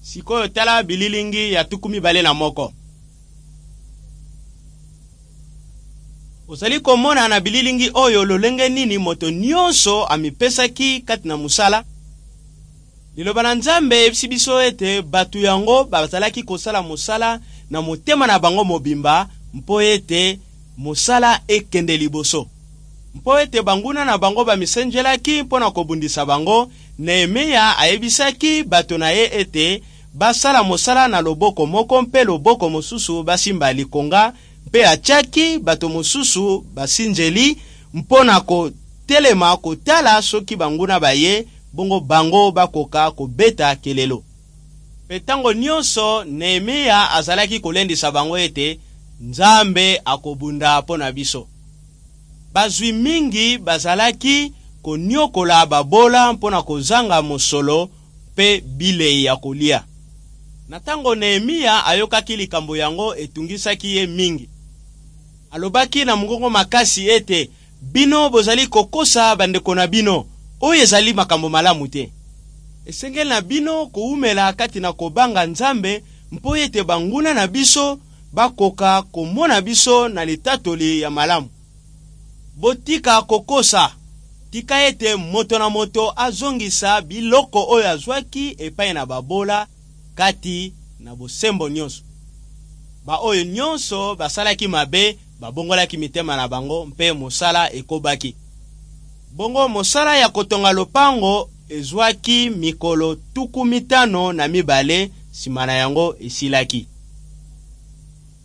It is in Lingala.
Sikoyo tala bililingi ya tukumi bale na moko. Ozali komona na bililingi oyo lolenge nini moto nyonso amipesaki kati na musala. Liloba na Nzambe ebisi biso ete batu yango bazalaki kosala musala na motema na bango mobimba mpo ete musala ekende liboso. Mpo ete banguna na bango bamisenjelaki mpona kobundisa bango. Nehemia ayebisaki bato na ye ete basala musala na loboko moko mpe loboko mosusu basimba likonga, mpe atiaki bato mosusu basinjeli mpona kotelema kotala soki banguna baye bongo bango bakoka kobeta kelelo. Pe tango nyonso Nehemia azalaki kolendisa bango ete Nzambe akobunda pona biso. Bazwi mingi bazalaki konyokola babola mpona kozanga mosolo pe bilei ya kolia. Na tango Nehemia ayokaki likambo yango etungisaki ye mingi. Alobaki na mongongo makasi ete bino bozali kokosa bandeko na bino oyo ezali makambo malamu te. Esengeli na bino koumela kati na kobanga Nzambe mpo ete banguna na biso bakoka komona biso na litatoli ya malamu. Botika kokosa, tika ete moto na moto azongisa biloko oyo azwaki epai na babola kati na bosembo nyonso. Ba oyo nyonso basalaki mabe babongolaki mitema na bango mpe mosala ekobaki. Bongo mosala ya kotonga lopango ezwaki mikolo 50 na mibale sima na yango esilaki.